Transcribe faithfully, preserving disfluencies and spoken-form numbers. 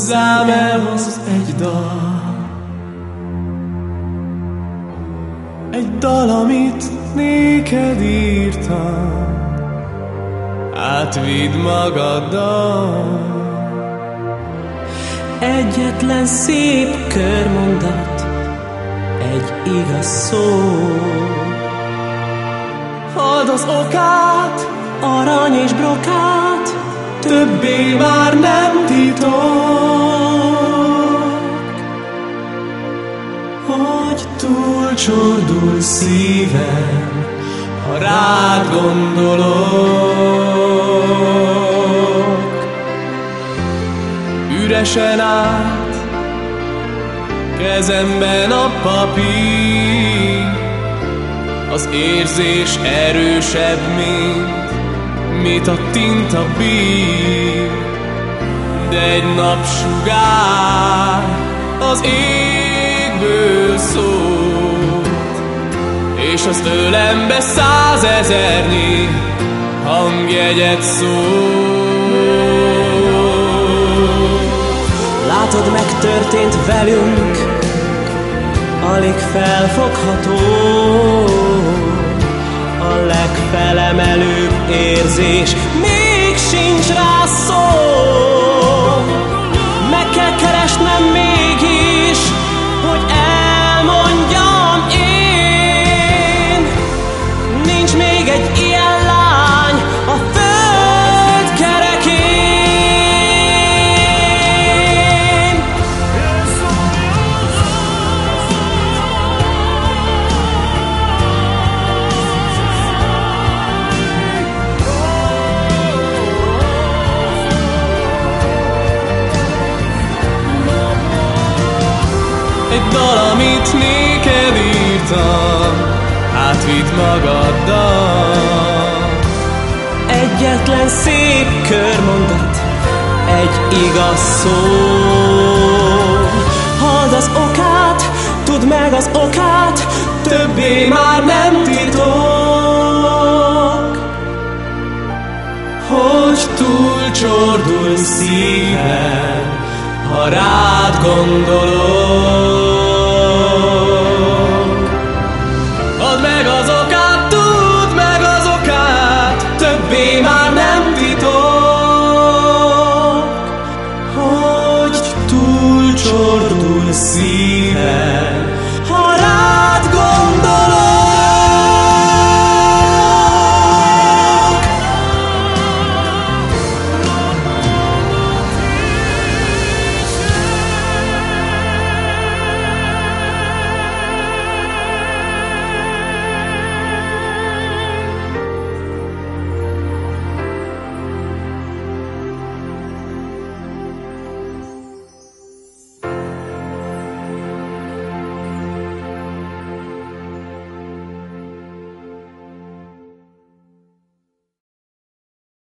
hozzám elhoz egy dal. Egy dal, amit néked írtam, átvidd magaddal. Egyetlen szép körmondat, egy igaz szó. Halld az okát, arany és brokát, többé már nem titok, hogy túlcsordul szívem, ha rád gondolok. Üresen át kezemben a papír, az érzés erősebb, mint, mint a tinta bír. De egy napsugár az égből szólt, és az ölembe százezernyi hangjegyet szól. Látod, megtörtént velünk, alig felfogható, a legfelemelőbb érzés, még sincs rá szó. Meg kell keresnem mégis, hogy elmondjam én. Nincs még egy ilyen lány a föld kerekén. Egy dal, amit néked írtam, átvidd magaddal. Egyetlen szép körmondat, egy igaz szó. Halld az okát, tudd meg az okát, Többé már nem titok, hogy túlcsordul szívem, ha rád gondolok.